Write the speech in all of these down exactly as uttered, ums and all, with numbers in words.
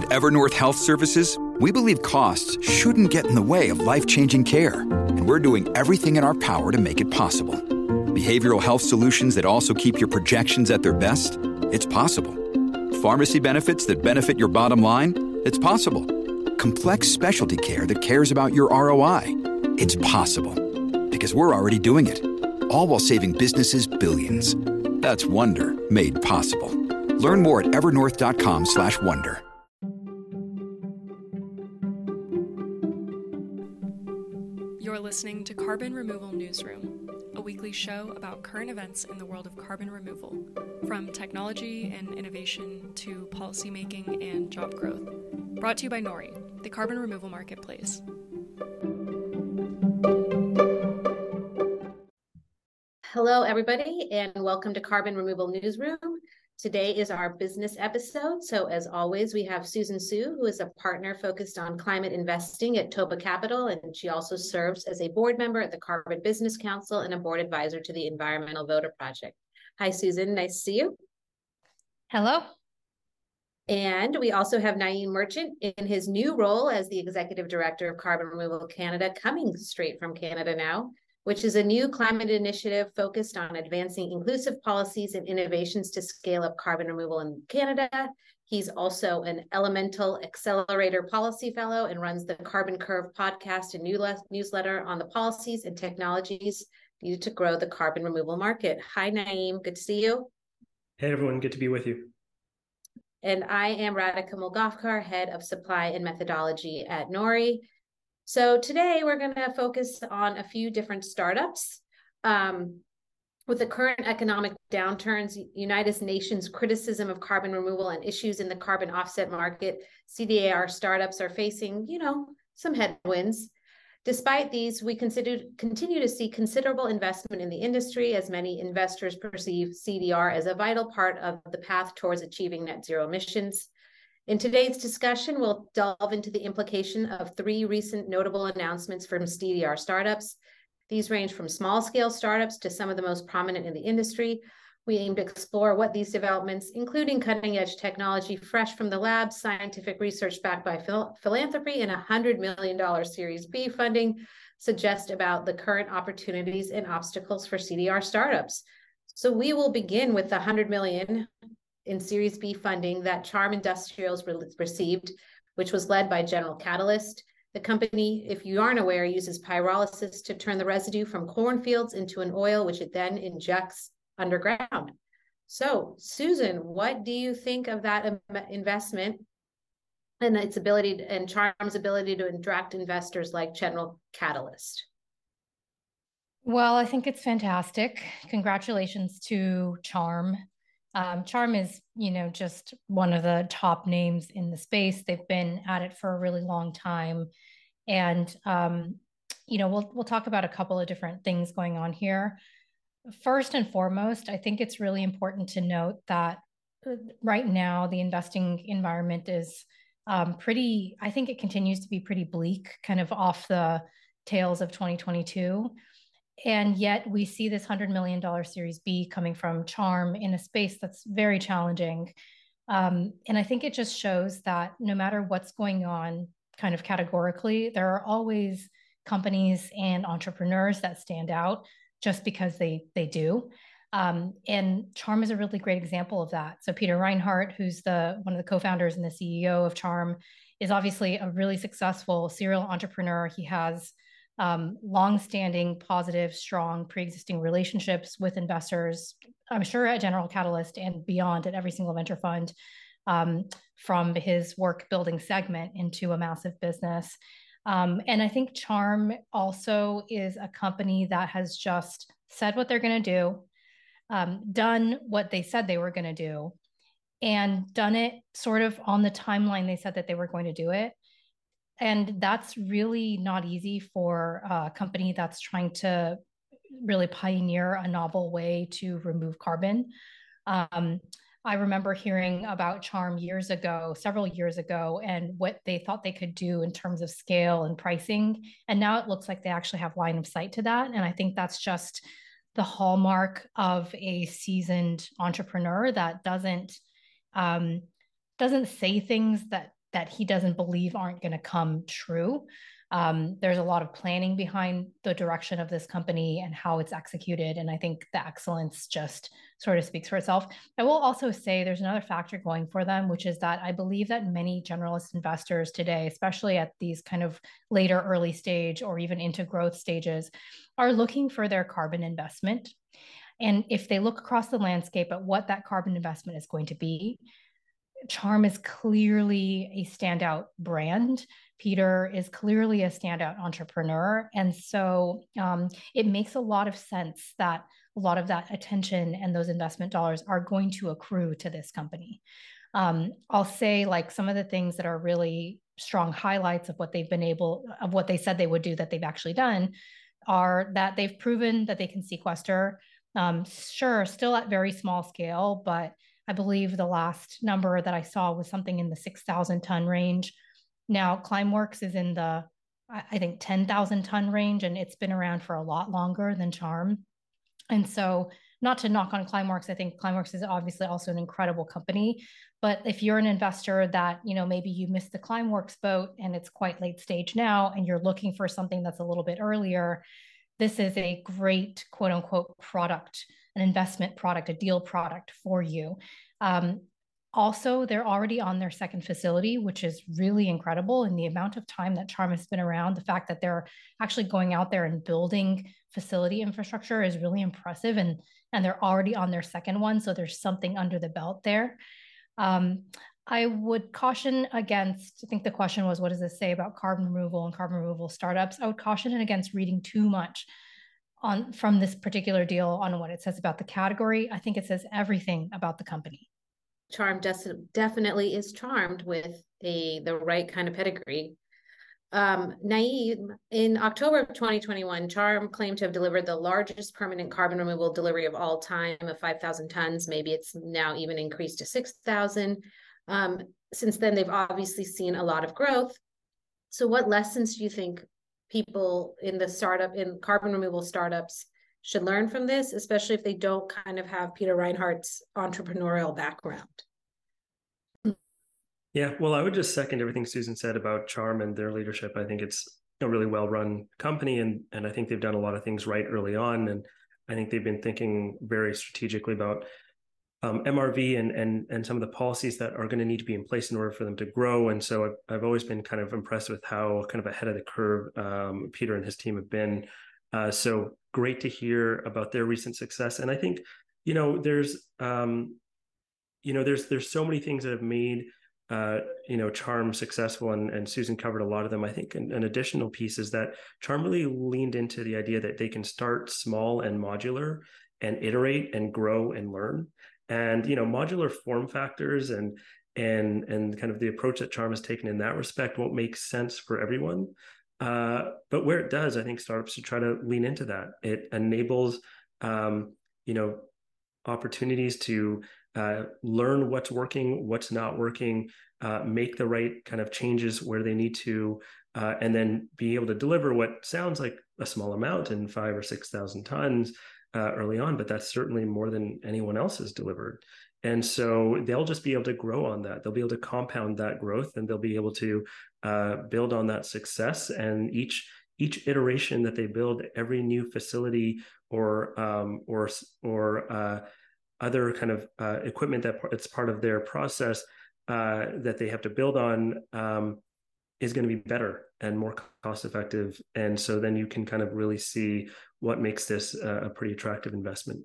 Evernorth Health Services, we believe costs shouldn't get in the way of life-changing care, and we're doing everything in our power to make it possible. Behavioral health solutions that also keep your projections at their best? It's possible. Pharmacy benefits that benefit your bottom line? It's possible. Complex specialty care that cares about your R O I? It's possible. Because we're already doing it. All while saving businesses billions. That's Wonder made possible. Learn more at evernorth.com slash wonder. You're listening to Carbon Removal Newsroom, a weekly show about current events in the world of carbon removal, from technology and innovation to policymaking and job growth. Brought to you by Nori, the carbon removal marketplace. Hello, everybody, and welcome to Carbon Removal Newsroom. Today is our business episode. So as always, we have Susan Su, who is a partner focused on climate investing at Toba Capital, and she also serves as a board member at the Carbon Business Council and a board advisor to the Environmental Voter Project. Hi, Susan. Nice to see you. Hello. And we also have Naeem Merchant in his new role as the Executive Director of Carbon Removal Canada, coming straight from Canada now, which is a new climate initiative focused on advancing inclusive policies and innovations to scale up carbon removal in Canada. He's also an Elemental Accelerator Policy Fellow and runs the Carbon Curve podcast and newsletter on the policies and technologies needed to grow the carbon removal market. Hi, Naeem. Good to see you. Hey, everyone. Good to be with you. And I am Radhika Mulgavkar, Head of Supply and Methodology at Nori. So today we're going to focus on a few different startups. Um, with the current economic downturns, United Nations criticism of carbon removal and issues in the carbon offset market, C D A R startups are facing, you know, some headwinds. Despite these, we consider, continue to see considerable investment in the industry, as many investors perceive C D R as a vital part of the path towards achieving net zero emissions. In today's discussion, we'll delve into the implication of three recent notable announcements from C D R startups. These range from small-scale startups to some of the most prominent in the industry. We aim to explore what these developments, including cutting-edge technology fresh from the lab, scientific research backed by phil- philanthropy, and one hundred million dollars Series B funding, suggest about the current opportunities and obstacles for C D R startups. So we will begin with the one hundred million dollars in Series B funding that Charm Industrials re- received, which was led by General Catalyst. The company, if you aren't aware, uses pyrolysis to turn the residue from cornfields into an oil, which it then injects underground. So, Susan, what do you think of that im- investment and its ability to, and Charm's ability to attract investors like General Catalyst? Well, I think it's fantastic. Congratulations to Charm. Um, Charm is, you know, just one of the top names in the space. They've been at it for a really long time. And, um, you know, we'll, we'll talk about a couple of different things going on here. First and foremost, I think it's really important to note that right now the investing environment is um, pretty, I think it continues to be pretty bleak, kind of off the tails of twenty twenty-two. And yet we see this one hundred million dollars Series B coming from Charm in a space that's very challenging. Um, and I think it just shows that no matter what's going on kind of categorically, there are always companies and entrepreneurs that stand out just because they, they do. Um, and Charm is a really great example of that. So Peter Reinhardt, who's the one of the co-founders and the C E O of Charm, is obviously a really successful serial entrepreneur. He has Um, long-standing, positive, strong, pre-existing relationships with investors, I'm sure at General Catalyst and beyond at every single venture fund, um, from his work building Segment into a massive business. Um, and I think Charm also is a company that has just said what they're going to do, um, done what they said they were going to do, and done it sort of on the timeline they said that they were going to do it. And that's really not easy for a company that's trying to really pioneer a novel way to remove carbon. Um, I remember hearing about Charm years ago, several years ago, and what they thought they could do in terms of scale and pricing. And now it looks like they actually have line of sight to that. And I think that's just the hallmark of a seasoned entrepreneur that doesn't um, doesn't say things that that he doesn't believe aren't going to come true. Um, there's a lot of planning behind the direction of this company and how it's executed. And I think the excellence just sort of speaks for itself. I will also say there's another factor going for them, which is that I believe that many generalist investors today, especially at these kind of later early stage or even into growth stages, are looking for their carbon investment. And if they look across the landscape at what that carbon investment is going to be, Charm is clearly a standout brand. Peter is clearly a standout entrepreneur. And so um, it makes a lot of sense that a lot of that attention and those investment dollars are going to accrue to this company. Um, I'll say like some of the things that are really strong highlights of what they've been able, of what they said they would do that they've actually done, are that they've proven that they can sequester. Um, sure, still at very small scale, but I believe the last number that I saw was something in the six thousand ton range. Now, Climeworks is in the, I think, ten thousand ton range, and it's been around for a lot longer than Charm. And so, not to knock on Climeworks, I think Climeworks is obviously also an incredible company. But if you're an investor that, you know, maybe you missed the Climeworks boat and it's quite late stage now, and you're looking for something that's a little bit earlier, this is a great quote unquote product, an investment product, a deal product for you. Um, also, they're already on their second facility, which is really incredible. And the amount of time that Charm has been around, the fact that they're actually going out there and building facility infrastructure is really impressive. And, and they're already on their second one. So there's something under the belt there. Um, I would caution against, I think the question was, what does this say about carbon removal and carbon removal startups? I would caution it against reading too much on from this particular deal on what it says about the category. I think it says everything about the company. Charm definitely is charmed with a the right kind of pedigree. Um, Naeem, in October of twenty twenty-one, Charm claimed to have delivered the largest permanent carbon removal delivery of all time of five thousand tons. Maybe it's now even increased to six thousand. Um, since then, they've obviously seen a lot of growth. So what lessons do you think people in the startup, in carbon removal startups should learn from this, especially if they don't kind of have Peter Reinhardt's entrepreneurial background? Yeah, well, I would just second everything Susan said about Charm and their leadership. I think it's a really well-run company, and, and I think they've done a lot of things right early on. And I think they've been thinking very strategically about Um, M R V and and and some of the policies that are going to need to be in place in order for them to grow. And so I've, I've always been kind of impressed with how kind of ahead of the curve um, Peter and his team have been. Uh, so great to hear about their recent success. And I think, you know, there's, um, you know, there's there's so many things that have made, uh, you know, Charm successful, and, and Susan covered a lot of them. I think an, an additional piece is that Charm really leaned into the idea that they can start small and modular and iterate and grow and learn. And, you know, modular form factors and and and kind of the approach that Charm has taken in that respect won't make sense for everyone. Uh, but where it does, I think startups should try to lean into that. It enables, um, you know, opportunities to uh, learn what's working, what's not working, uh, make the right kind of changes where they need to, uh, and then be able to deliver what sounds like a small amount in five or six thousand tons. Uh, early on, but that's certainly more than anyone else has delivered. And so they'll just be able to grow on that. They'll be able to compound that growth, and they'll be able to uh, build on that success. And each each iteration that they build, every new facility or um, or or uh, other kind of uh, equipment that it's part of their process uh, that they have to build on um, is going to be better and more cost effective. And so then you can kind of really see what makes this uh, a pretty attractive investment.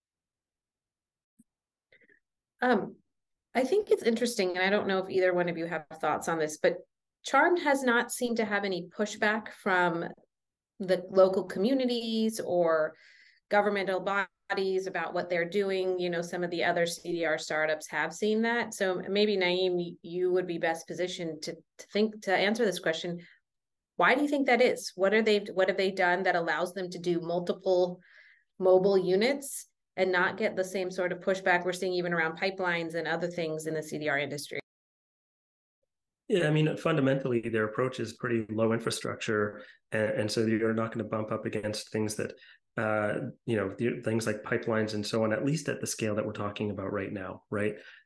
Um, I think it's interesting, and I don't know if either one of you have thoughts on this, but Charm has not seemed to have any pushback from the local communities or governmental bodies about what they're doing. You know, some of the other C D R startups have seen that. So maybe Naeem, you would be best positioned to, to think to answer this question. Why do you think that is? What are they, what have they done that allows them to do multiple mobile units and not get the same sort of pushback we're seeing even around pipelines and other things in the C D R industry? Yeah, I mean, fundamentally, their approach is pretty low infrastructure. And, and so you're not going to bump up against things that, uh, you know, the, things like pipelines and so on, at least at the scale that we're talking about right now, right?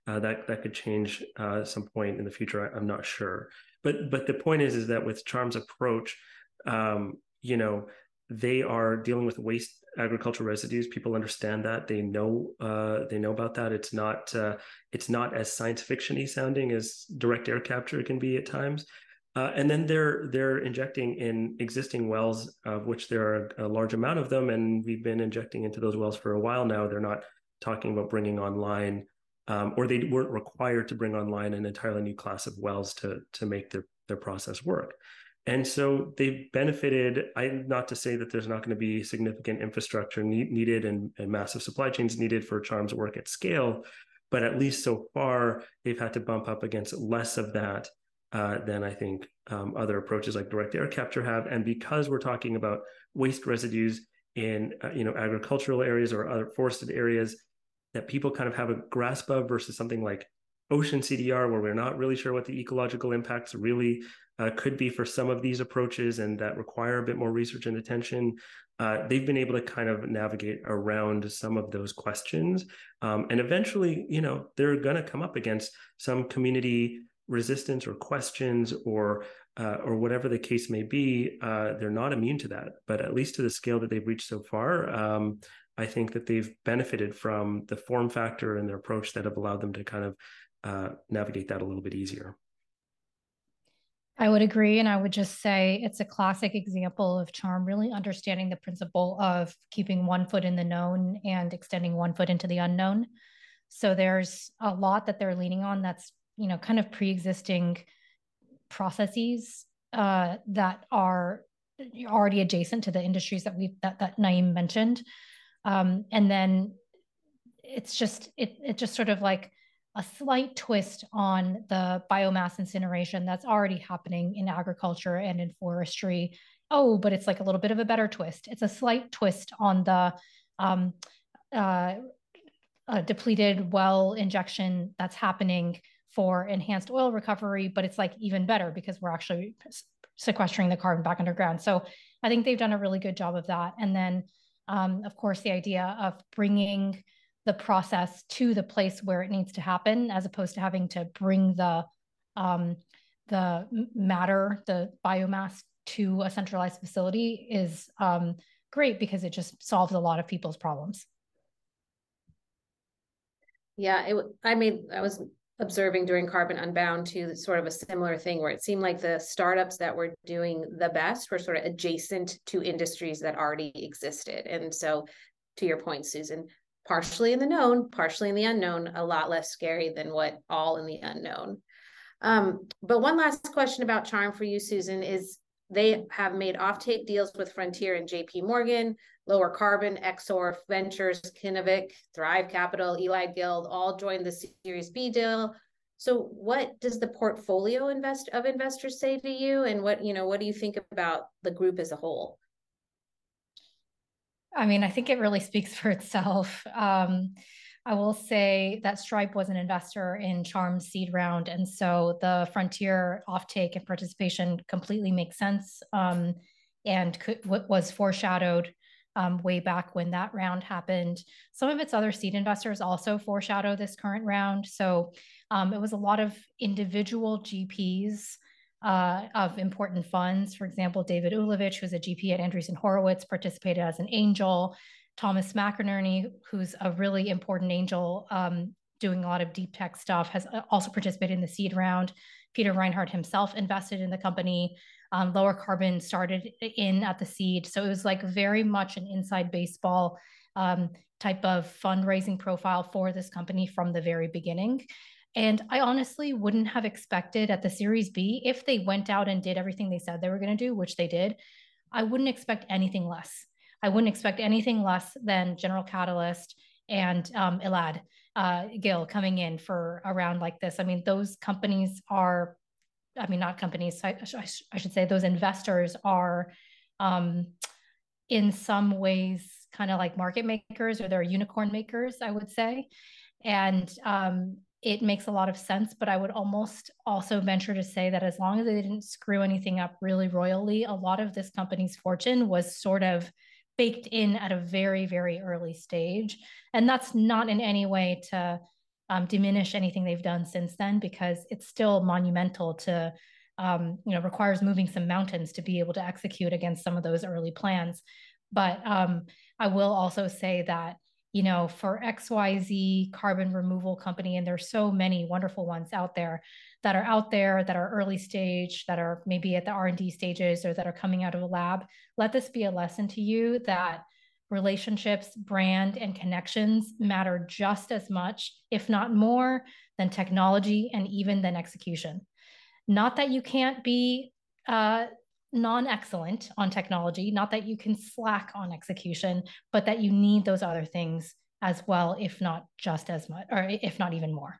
Uh, that that could change uh, at some point in the future. I, I'm not sure, but but the point is is that with Charm's approach, um, you know, they are dealing with waste agricultural residues. People understand that. They know uh, they know about that. It's not uh, it's not as science fiction-y sounding as direct air capture can be at times. Uh, and then they're they're injecting in existing wells, of which there are a large amount of them, and we've been injecting into those wells for a while now. They're not talking about bringing online, um, or they weren't required to bring online an entirely new class of wells to to make their their process work. And so they've benefited. I not to say that there's not going to be significant infrastructure need, needed and, and massive supply chains needed for Charm's work at scale, but at least so far they've had to bump up against less of that Uh, than I think um, other approaches like direct air capture have. And because we're talking about waste residues in uh, you know agricultural areas or other forested areas that people kind of have a grasp of versus something like ocean C D R, where we're not really sure what the ecological impacts really uh, could be for some of these approaches and that require a bit more research and attention, uh, they've been able to kind of navigate around some of those questions. Um, and eventually, you know, they're going to come up against some community resistance or questions or uh, or whatever the case may be. Uh, they're not immune to that, but at least to the scale that they've reached so far, um, I think that they've benefited from the form factor and their approach that have allowed them to kind of uh, navigate that a little bit easier. I would agree. And I would just say it's a classic example of Charm really understanding the principle of keeping one foot in the known and extending one foot into the unknown. So there's a lot that they're leaning on that's, you know, kind of pre-existing processes uh, that are already adjacent to the industries that we that that Naeem mentioned. Um, and then it's just, it, it just sort of like a slight twist on the biomass incineration that's already happening in agriculture and in forestry. Oh, but it's like a little bit of a better twist. It's a slight twist on the um, uh, uh, depleted well injection that's happening for enhanced oil recovery, but it's like even better because we're actually sequestering the carbon back underground. So I think they've done a really good job of that. And then, um, of course, the idea of bringing the process to the place where it needs to happen, as opposed to having to bring the um, the matter, the biomass, to a centralized facility is um, great because it just solves a lot of people's problems. Yeah, it. I mean, I was observing during Carbon Unbound too, sort of a similar thing where it seemed like the startups that were doing the best were sort of adjacent to industries that already existed. And so, to your point, Susan, partially in the known, partially in the unknown, a lot less scary than what all in the unknown. Um, but one last question about Charm for you, Susan, is they have made offtake deals with Frontier and J P Morgan, Lower Carbon, Exor Ventures, Kinnevik, Thrive Capital, Eli Guild, all joined the Series B deal. So what does the portfolio invest of investors say to you? And what, you know, what do you think about the group as a whole? I mean, I think it really speaks for itself. Um, I will say that Stripe was an investor in Charm's seed round. And so the Frontier offtake and participation completely makes sense um, and could, was foreshadowed um, way back when that round happened. Some of its other seed investors also foreshadow this current round. So um, it was a lot of individual G Ps Uh, of important funds. For example, David Ulevich, who's a G P at Andreessen Horowitz, participated as an angel. Thomas McInerney, who's a really important angel um, doing a lot of deep tech stuff, has also participated in the seed round. Peter Reinhardt himself invested in the company. Um, Lower Carbon started in at the seed. So it was like very much an inside baseball um, type of fundraising profile for this company from the very beginning. And I honestly wouldn't have expected at the Series B, if they went out and did everything they said they were going to do, which they did, I wouldn't expect anything less. I wouldn't expect anything less than General Catalyst and um, Elad uh, Gil coming in for a round like this. I mean, those companies are, I mean, not companies, I, I should say those investors are um, in some ways kind of like market makers, or they're unicorn makers, I would say. And um, it makes a lot of sense, but I would almost also venture to say that as long as they didn't screw anything up really royally, a lot of this company's fortune was sort of baked in at a very, very early stage. And that's not in any way to um, diminish anything they've done since then, because it's still monumental to, um, you know, requires moving some mountains to be able to execute against some of those early plans. But um, I will also say that, you know, for X Y Z carbon removal company, and there's so many wonderful ones out there that are out there that are early stage, that are maybe at the R and D stages, or that are coming out of a lab, let this be a lesson to you that relationships, brand, and connections matter just as much, if not more, than technology and even than execution. Not that you can't be uh, non-excellent on technology, not that you can slack on execution, but that you need those other things as well, if not just as much, or if not even more.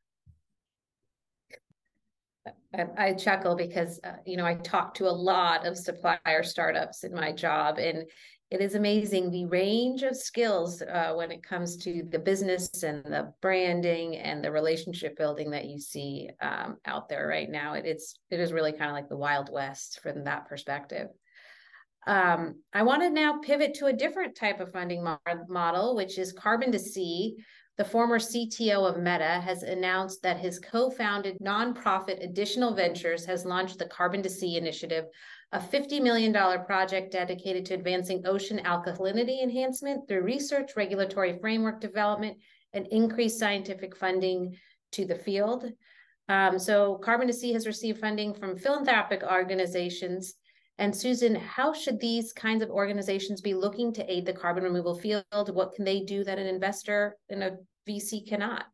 I, I chuckle because, uh, you know, I talk to a lot of supplier startups in my job, and it is amazing the range of skills uh, when it comes to the business and the branding and the relationship building that you see um, out there right now. It, it's, it is really kind of like the Wild West from that perspective. Um, I want to now pivot to a different type of funding mo model, which is Carbon to C. The former C T O of Meta has announced that his co-founded nonprofit Additional Ventures has launched the Carbon to C initiative, a fifty million dollar project dedicated to advancing ocean alkalinity enhancement through research, regulatory framework development, and increased scientific funding to the field. Um, so Carbon to C has received funding from philanthropic organizations. And Susan, how should these kinds of organizations be looking to aid the carbon removal field? What can they do that an investor in a V C cannot?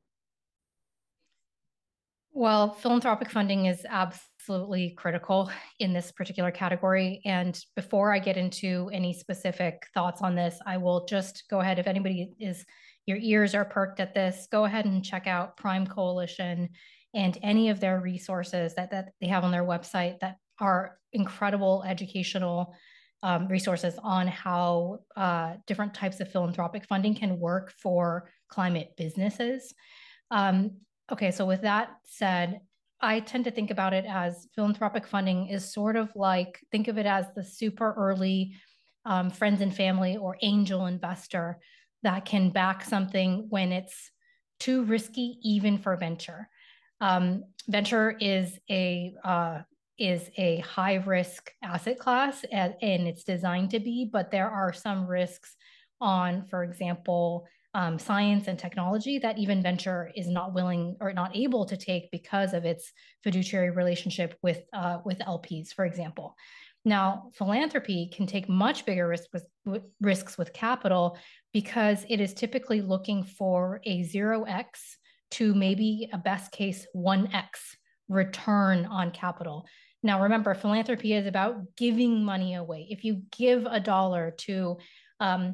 Well, philanthropic funding is absolutely critical in this particular category. And before I get into any specific thoughts on this, I will just go ahead. If anybody is, your ears are perked at this, go ahead and check out Prime Coalition and any of their resources that, that they have on their website that are incredible educational um, resources on how uh, different types of philanthropic funding can work for climate businesses. Um, okay, so with that said, I tend to think about it as philanthropic funding is sort of like, think of it as the super early um, friends and family or angel investor that can back something when it's too risky, even for venture. Um, venture is a uh, is a high risk asset class, and, and it's designed to be, but there are some risks on, for example, um, science and technology that even venture is not willing or not able to take because of its fiduciary relationship with, uh, with L Ps, for example. Now, philanthropy can take much bigger risks with, with, risks with capital because it is typically looking for a zero X to maybe a best case one X return on capital. Now, remember, philanthropy is about giving money away. If you give a dollar to um,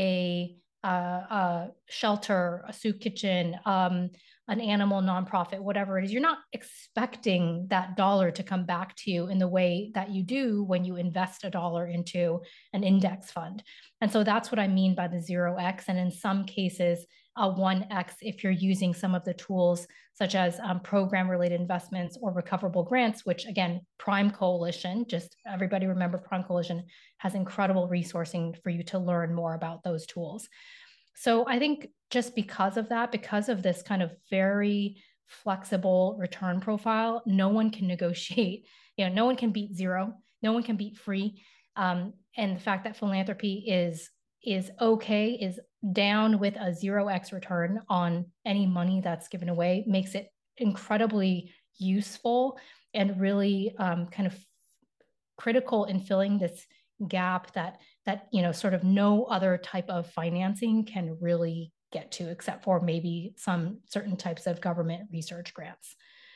a, uh, a shelter, a soup kitchen, um, an animal nonprofit, whatever it is, you're not expecting that dollar to come back to you in the way that you do when you invest a dollar into an index fund. And so that's what I mean by the zero X. And in some cases, a one X if you're using some of the tools such as um, program-related investments or recoverable grants, which again, Prime Coalition, just everybody remember Prime Coalition has incredible resourcing for you to learn more about those tools. So I think just because of that, because of this kind of very flexible return profile, no one can negotiate, you know, no one can beat zero, no one can beat free. Um, and the fact that philanthropy is is okay, is down with a zero X return on any money that's given away makes it incredibly useful and really um, kind of critical in filling this gap that, that, you know, sort of no other type of financing can really get to, except for maybe some certain types of government research grants.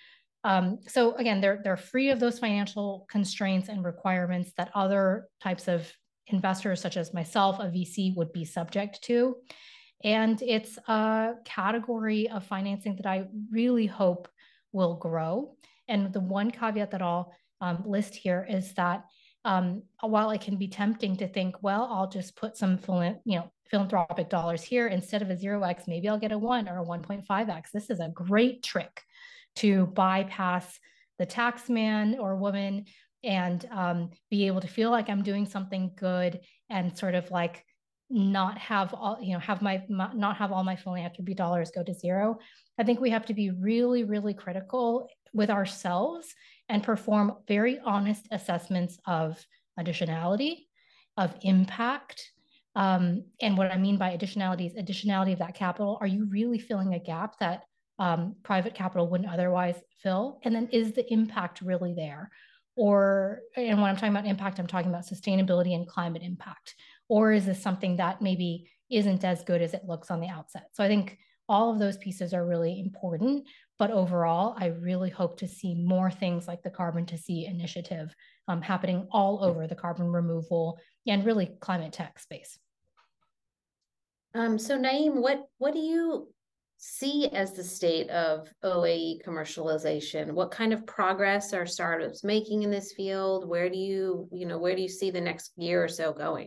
Um, so again, they're, they're free of those financial constraints and requirements that other types of investors such as myself, a V C, would be subject to. And it's a category of financing that I really hope will grow. And the one caveat that I'll um, list here is that um, while it can be tempting to think, well, I'll just put some you know, philanthropic dollars here instead of a zero X, maybe I'll get a one or a one point five X. This is a great trick to bypass the tax man or woman and um, be able to feel like I'm doing something good and sort of like not have all, you know, have my, my not have all my philanthropy dollars go to zero. I think we have to be really, really critical with ourselves and perform very honest assessments of additionality, of impact. Um, and what I mean by additionality is additionality of that capital. Are you really filling a gap that um, private capital wouldn't otherwise fill? And then is the impact really there? Or, and when I'm talking about impact, I'm talking about sustainability and climate impact. Or is this something that maybe isn't as good as it looks on the outset? So I think all of those pieces are really important. But overall, I really hope to see more things like the Carbon to Sea initiative um, happening all over the carbon removal and really climate tech space. Um, so Naeem, what, what do you see as the state of O A E commercialization? What kind of progress are startups making in this field? Where do you, you know, where do you see the next year or so going?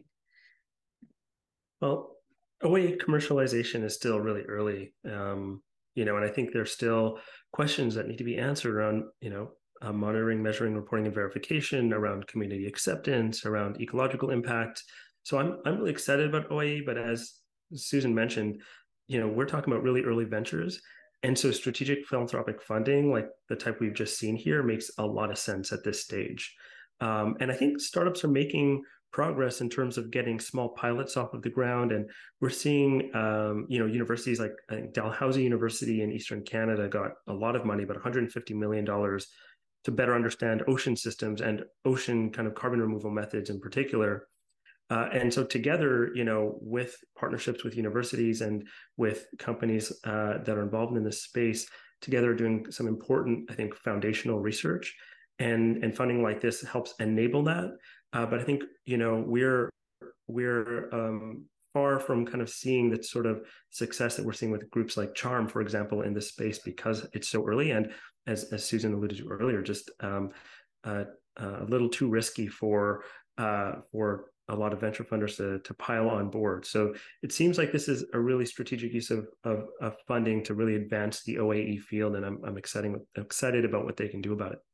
Well, O A E commercialization is still really early, um, you know, and I think there's still questions that need to be answered around, you know, uh, monitoring, measuring, reporting, and verification, around community acceptance, around ecological impact. So I'm I'm really excited about O A E, but as Susan mentioned, you know, we're talking about really early ventures. And so strategic philanthropic funding, like the type we've just seen here, makes a lot of sense at this stage. Um, and I think startups are making progress in terms of getting small pilots off of the ground. And we're seeing, um, you know, universities like I think Dalhousie University in Eastern Canada got a lot of money, about one hundred fifty million dollars, to better understand ocean systems and ocean kind of carbon removal methods in particular. Uh, and so together, you know, with partnerships with universities and with companies uh, that are involved in this space, together doing some important, I think, foundational research, and and funding like this helps enable that. Uh, but I think, you know, we're we're um, far from kind of seeing that sort of success that we're seeing with groups like CHARM, for example, in this space, because it's so early. And as, as Susan alluded to earlier, just um, uh, uh, a little too risky for uh, for a lot of venture funders to, to pile on board. So it seems like this is a really strategic use of, of, of funding to really advance the O A E field. And I'm, I'm excited, excited about what they can do about it.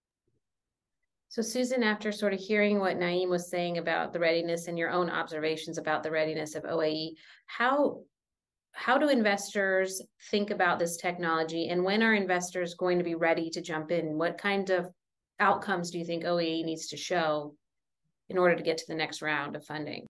So Susan, after sort of hearing what Naeem was saying about the readiness and your own observations about the readiness of O A E, how, how do investors think about this technology, and when are investors going to be ready to jump in? What kind of outcomes do you think O A E needs to show in order to get to the next round of funding?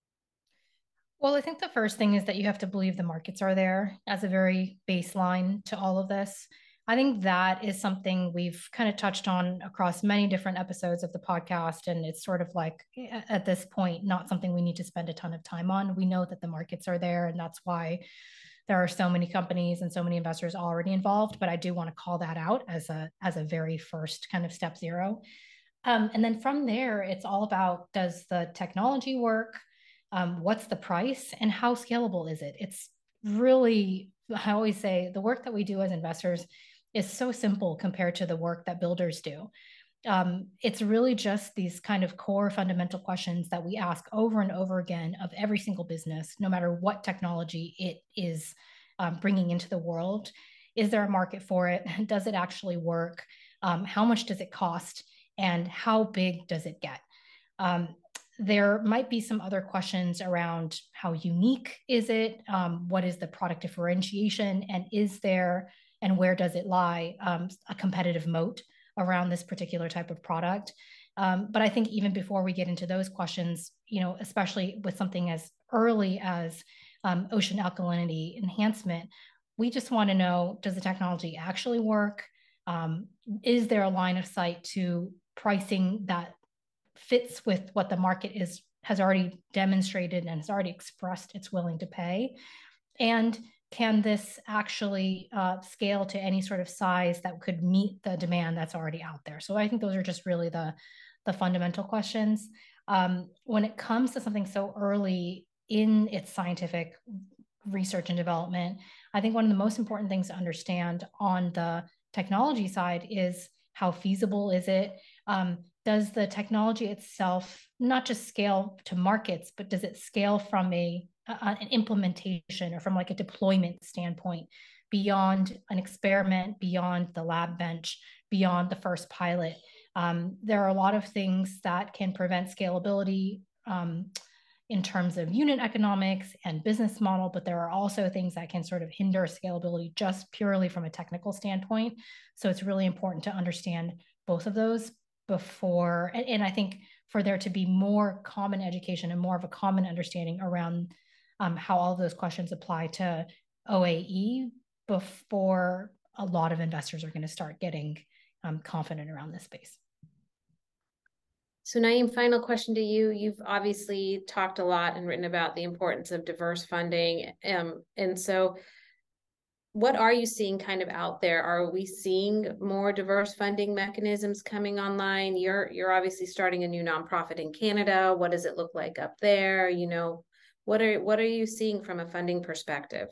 Well, I think the first thing is that you have to believe the markets are there as a very baseline to all of this. I think that is something we've kind of touched on across many different episodes of the podcast. And it's sort of like, at this point, not something we need to spend a ton of time on. We know that the markets are there, and that's why there are so many companies and so many investors already involved. But I do want to call that out as a, as a very first kind of step zero. Um, and then from there, it's all about, does the technology work? Um, what's the price, and how scalable is it? It's really, I always say, the work that we do as investors is so simple compared to the work that builders do. Um, it's really just these kind of core fundamental questions that we ask over and over again of every single business, no matter what technology it is um, bringing into the world. Is there a market for it? Does it actually work? Um, how much does it cost? And how big does it get? Um, there might be some other questions around how unique is it? Um, what is the product differentiation? And is there, and where does it lie, um, a competitive moat around this particular type of product? Um, but I think even before we get into those questions, you know, especially with something as early as um, ocean alkalinity enhancement, we just want to know, does the technology actually work? Um, is there a line of sight to pricing that fits with what the market is has already demonstrated and has already expressed it's willing to pay? And can this actually uh, scale to any sort of size that could meet the demand that's already out there? So I think those are just really the, the fundamental questions. Um, when it comes to something so early in its scientific research and development, I think one of the most important things to understand on the technology side is, how feasible is it? Um, does the technology itself not just scale to markets, but does it scale from a, a an implementation or from like a deployment standpoint beyond an experiment, beyond the lab bench, beyond the first pilot? Um, there are a lot of things that can prevent scalability. Um, in terms of unit economics and business model, but there are also things that can sort of hinder scalability just purely from a technical standpoint. So it's really important to understand both of those before, and, and I think for there to be more common education and more of a common understanding around um, how all of those questions apply to O A E before a lot of investors are going to start getting um, confident around this space. So Naeem, final question to you. You've obviously talked a lot and written about the importance of diverse funding. Um, and so what are you seeing kind of out there? Are we seeing more diverse funding mechanisms coming online? You're you're obviously starting a new nonprofit in Canada. What does it look like up there? You know, what are what are you seeing from a funding perspective?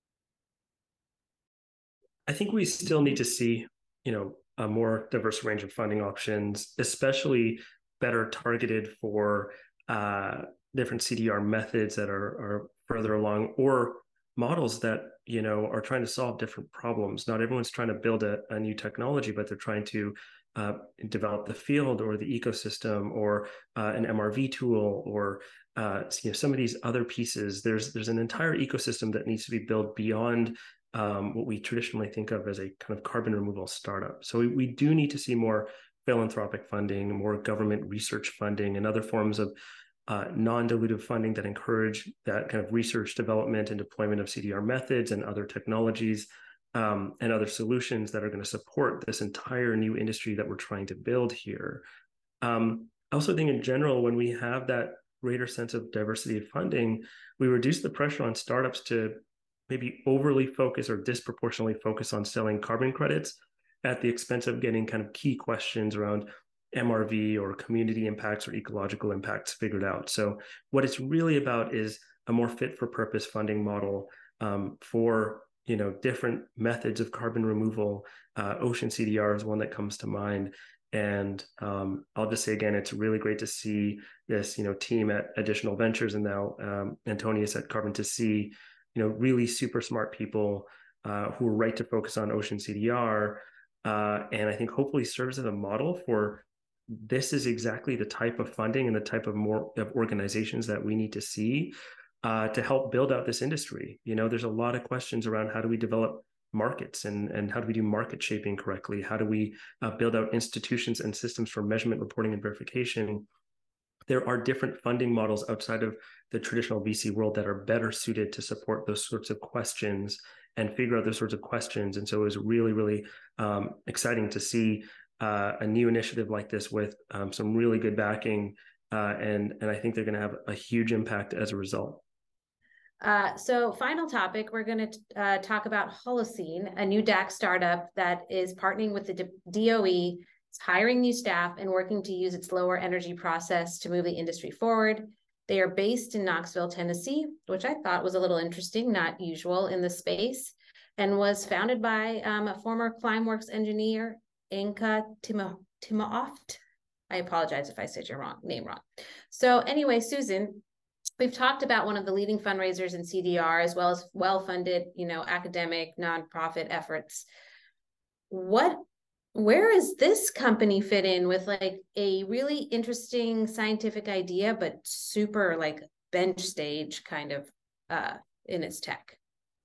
I think we still need to see, you know, a more diverse range of funding options, especially better targeted for uh, different C D R methods that are, are further along, or models that, you know, are trying to solve different problems. Not everyone's trying to build a, a new technology, but they're trying to uh, develop the field or the ecosystem or uh, an M R V tool or uh, you know, some of these other pieces. There's there's an entire ecosystem that needs to be built beyond um, what we traditionally think of as a kind of carbon removal startup. So we, we do need to see more philanthropic funding, more government research funding, and other forms of uh, non-dilutive funding that encourage that kind of research, development, and deployment of C D R methods and other technologies um, and other solutions that are going to support this entire new industry that we're trying to build here. Um, I also think in general, when we have that greater sense of diversity of funding, we reduce the pressure on startups to maybe overly focus or disproportionately focus on selling carbon credits at the expense of getting kind of key questions around M R V or community impacts or ecological impacts figured out. So what it's really about is a more fit for purpose funding model um, for, you know, different methods of carbon removal. Uh, Ocean C D R is one that comes to mind. And um, I'll just say again, it's really great to see this, you know, team at Additional Ventures and now um, Antonius at Carbon to Sea, you know, really super smart people uh, who are right to focus on Ocean C D R. Uh, and I think hopefully serves as a model for this is exactly the type of funding and the type of more of organizations that we need to see uh, to help build out this industry. You know, there's a lot of questions around how do we develop markets and, and how do we do market shaping correctly? How do we uh, build out institutions and systems for measurement, reporting, and verification? There are different funding models outside of the traditional V C world that are better suited to support those sorts of questions and figure out those sorts of questions. And so it was really, really um, exciting to see uh, a new initiative like this with um, some really good backing. Uh, and, and I think they're going to have a huge impact as a result. Uh, so final topic, we're going to uh, talk about Holocene, a new D A C startup that is partnering with the D O E. It's hiring new staff and working to use its lower energy process to move the industry forward. They are based in Knoxville, Tennessee, which I thought was a little interesting, not usual in the space, and was founded by um, a former Climeworks engineer, Inka Timaoft. I apologize if I said your wrong name wrong. So anyway, Susan, we've talked about one of the leading fundraisers in C D R, as well as well-funded, you know, academic nonprofit efforts. What Where does this company fit in with like a really interesting scientific idea, but super like bench stage kind of uh, in its tech?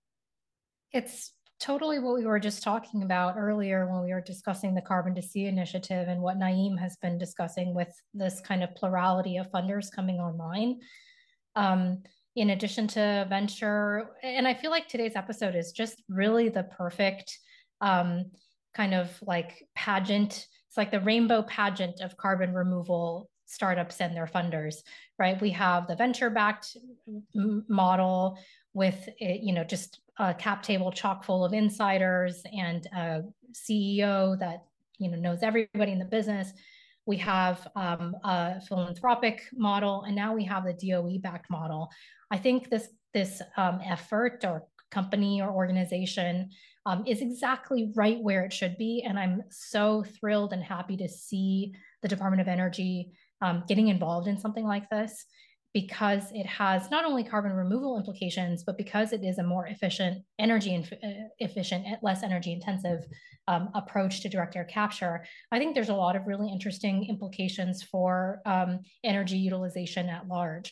It's totally what we were just talking about earlier when we were discussing the Carbon to Sea initiative and what Naeem has been discussing with this kind of plurality of funders coming online. Um, in addition to venture, and I feel like today's episode is just really the perfect um, kind of like pageant. It's like the rainbow pageant of carbon removal startups and their funders, right? We have the venture-backed model with, you know, just a cap table chock full of insiders and a C E O that, you know, knows everybody in the business. We have um, a philanthropic model, and now we have the D O E-backed model. I think this this um, effort or company or organization um, is exactly right where it should be. And I'm so thrilled and happy to see the Department of Energy um, getting involved in something like this, because it has not only carbon removal implications, but because it is a more efficient, energy and efficient, less energy intensive um, approach to direct air capture. I think there's a lot of really interesting implications for um, energy utilization at large.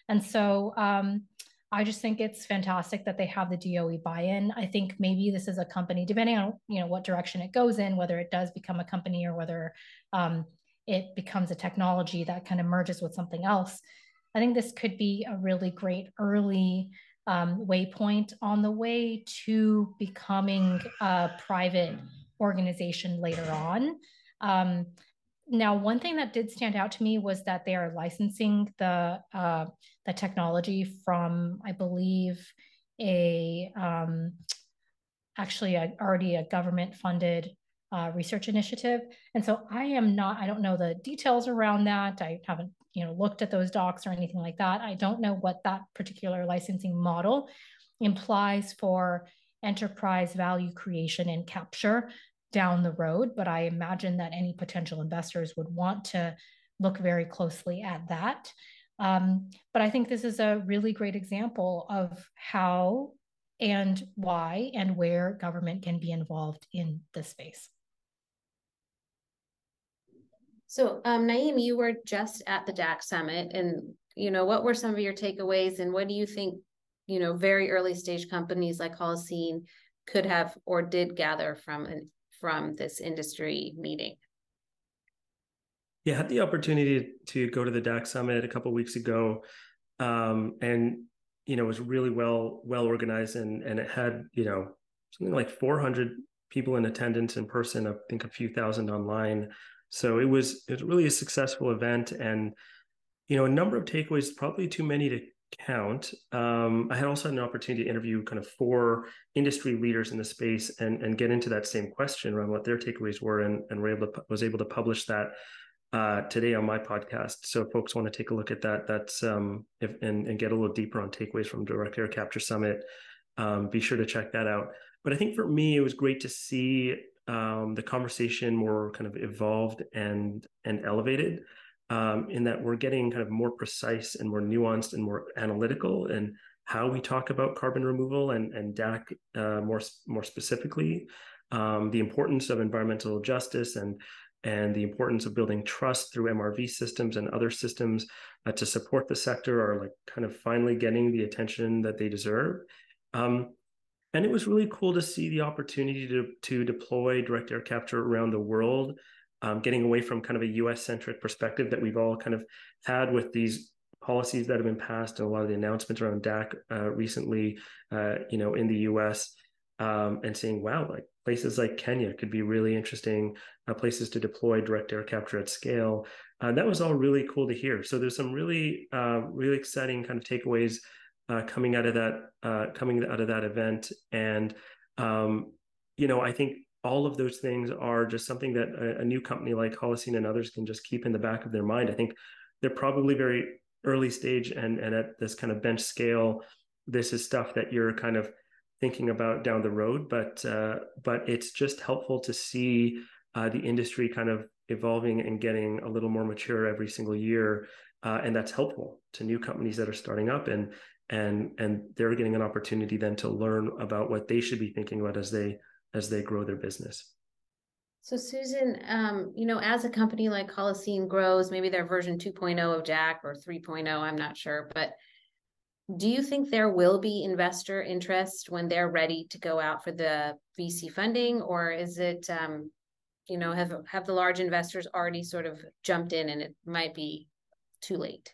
And so um, I just think it's fantastic that they have the D O E buy-in. I think maybe this is a company, depending on, you know, what direction it goes in, whether it does become a company or whether um, it becomes a technology that kind of merges with something else. I think this could be a really great early um, waypoint on the way to becoming a private organization later on. Um, now, one thing that did stand out to me was that they are licensing the uh, the technology from, I believe, a um, actually a, already a government-funded uh, research initiative. And so I am not, I don't know the details around that. I haven't, you know, looked at those docs or anything like that. I don't know what that particular licensing model implies for enterprise value creation and capture down the road, but I imagine that any potential investors would want to look very closely at that. Um, but I think this is a really great example of how and why and where government can be involved in this space. So, um, Naeem, you were just at the D A C Summit, and, you know, what were some of your takeaways, and what do you think, you know, very early stage companies like Holocene could have or did gather from an, from this industry meeting? Yeah, I had the opportunity to go to the D A C Summit a couple of weeks ago, um, and you know, it was really well well organized, and and it had, you know, something like four hundred people in attendance in person. I think a few thousand online. So it was it was really a successful event, and you know, a number of takeaways, probably too many to count. Um, I had also had an opportunity to interview kind of four industry leaders in the space and and get into that same question around what their takeaways were, and and were able to was able to publish that uh, today on my podcast. So if folks want to take a look at that, that's um, if, and, and get a little deeper on takeaways from Direct Air Capture Summit, um, be sure to check that out. But I think for me, it was great to see um, the conversation more kind of evolved and and elevated, um, in that we're getting kind of more precise and more nuanced and more analytical in how we talk about carbon removal and, and D A C uh, more, more specifically, um, the importance of environmental justice and and the importance of building trust through M R V systems and other systems uh, to support the sector are like kind of finally getting the attention that they deserve. Um, and it was really cool to see the opportunity to, to deploy direct air capture around the world, um, getting away from kind of a U S-centric perspective that we've all kind of had with these policies that have been passed and a lot of the announcements around D A C uh, recently, uh, you know, in the U S, um, and saying, wow, like places like Kenya could be really interesting uh, places to deploy direct air capture at scale. Uh, that was all really cool to hear. So there's some really, uh, really exciting kind of takeaways uh, coming out of that, uh, coming out of that event. And, um, you know, I think all of those things are just something that a, a new company like Holocene and others can just keep in the back of their mind. I think they're probably very early stage and, and at this kind of bench scale. This is stuff that you're kind of thinking about down the road, but uh, but it's just helpful to see uh, the industry kind of evolving and getting a little more mature every single year, uh, and that's helpful to new companies that are starting up, and and and they're getting an opportunity then to learn about what they should be thinking about as they as they grow their business. So Susan, um, you know, as a company like Holocene grows, maybe their version two point oh of D A C or three point oh, I'm not sure, but do you think there will be investor interest when they're ready to go out for the V C funding, or is it, um, you know, have have the large investors already sort of jumped in and it might be too late?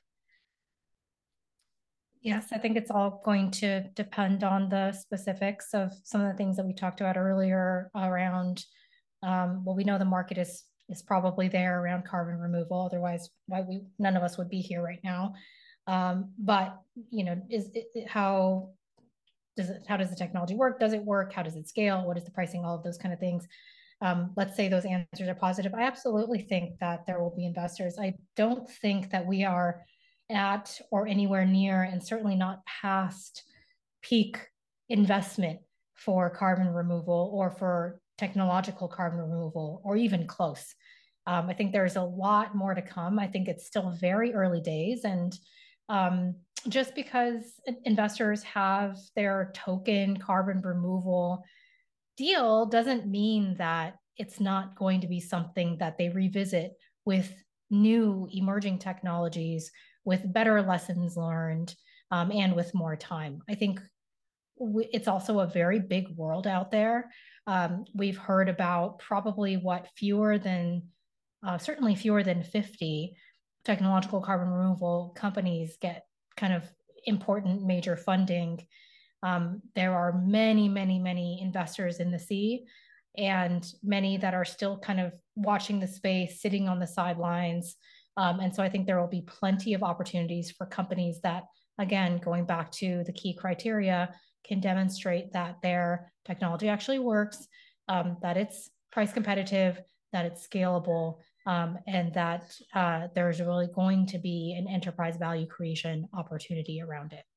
Yes, I think it's all going to depend on the specifics of some of the things that we talked about earlier around, um, well, we know the market is is probably there around carbon removal. Otherwise, why we none of us would be here right now. Um, but, you know, is it, how does it, how does the technology work? Does it work? How does it scale? What is the pricing? All of those kind of things. Um, let's say those answers are positive. I absolutely think that there will be investors. I don't think that we are at or anywhere near, and certainly not past, peak investment for carbon removal or for technological carbon removal, or even close. Um, I think there's a lot more to come. I think it's still very early days, and Um, just because investors have their token carbon removal deal doesn't mean that it's not going to be something that they revisit with new emerging technologies with better lessons learned, um, and with more time. I think w- it's also a very big world out there. Um, we've heard about probably what fewer than, uh, certainly fewer than fifty technological carbon removal companies get kind of important major funding. Um, there are many, many, many investors in the sea, and many that are still kind of watching the space, sitting on the sidelines. Um, and so I think there will be plenty of opportunities for companies that, again, going back to the key criteria, can demonstrate that their technology actually works, um, that it's price competitive, that it's scalable, um, and that uh, there's really going to be an enterprise value creation opportunity around it.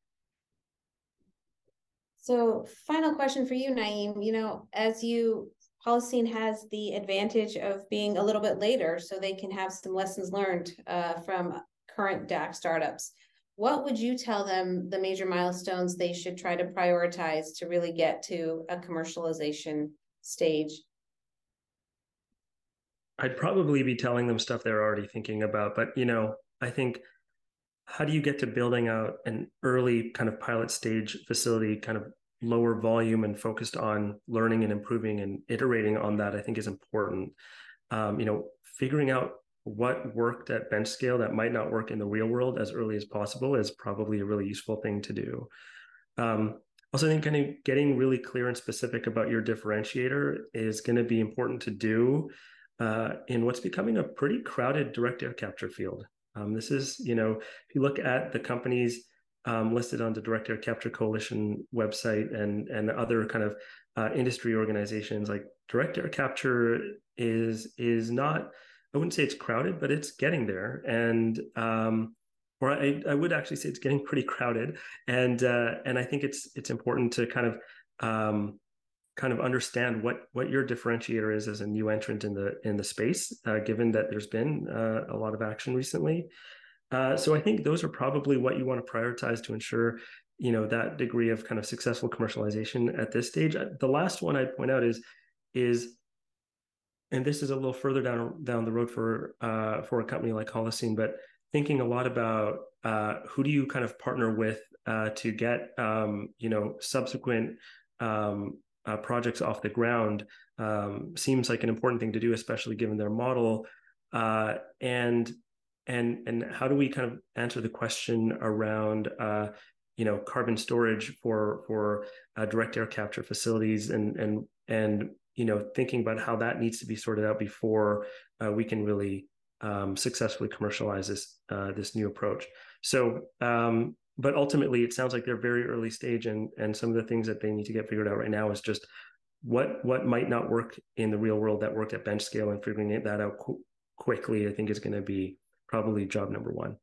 So final question for you, Naeem, you know, as you, Holocene has the advantage of being a little bit later, so they can have some lessons learned uh, from current D A C startups. What would you tell them the major milestones they should try to prioritize to really get to a commercialization stage? I'd probably be telling them stuff they're already thinking about, but you know, I think, how do you get to building out an early kind of pilot stage facility, kind of lower volume and focused on learning and improving and iterating on that, I think is important. Um, you know, figuring out what worked at bench scale that might not work in the real world as early as possible is probably a really useful thing to do. Um, also, I think kind of getting really clear and specific about your differentiator is going to be important to do uh, in what's becoming a pretty crowded direct air capture field. Um, this is, you know, if you look at the companies um, listed on the Direct Air Capture Coalition website and and other kind of uh, industry organizations, like direct air capture is is not, I wouldn't say it's crowded, but it's getting there. And um, or I, I would actually say it's getting pretty crowded. And uh, and I think it's it's important to kind of um, kind of understand what what your differentiator is as a new entrant in the in the space, uh, given that there's been uh, a lot of action recently. Uh, so I think those are probably what you want to prioritize to ensure, you know, that degree of kind of successful commercialization at this stage. The last one I'd point out is is, and this is a little further down down the road for uh, for a company like Holocene, but thinking a lot about uh, who do you kind of partner with uh, to get um, you know subsequent um, Uh, projects off the ground um, seems like an important thing to do, especially given their model. Uh, and and and how do we kind of answer the question around uh, you know carbon storage for for uh, direct air capture facilities, and and and you know thinking about how that needs to be sorted out before uh, we can really um, successfully commercialize this uh, this new approach. So. Um, But ultimately, it sounds like they're very early stage, and and some of the things that they need to get figured out right now is just what what might not work in the real world that worked at bench scale, and figuring that out qu- quickly, I think is going to be probably job number one.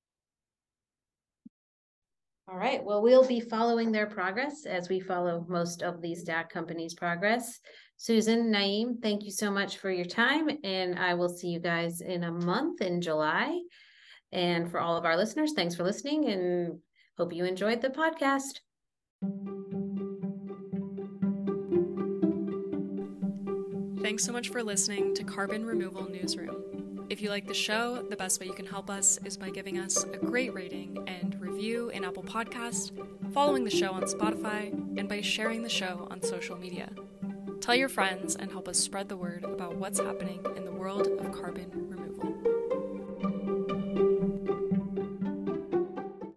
All right. Well, we'll be following their progress as we follow most of these D A C companies' progress. Susan, Naeem, thank you so much for your time, and I will see you guys in a month in July. And for all of our listeners, thanks for listening, and hope you enjoyed the podcast. Thanks so much for listening to Carbon Removal Newsroom. If you like the show, the best way you can help us is by giving us a great rating and review in Apple Podcasts, following the show on Spotify, and by sharing the show on social media. Tell your friends and help us spread the word about what's happening in the world of carbon removal.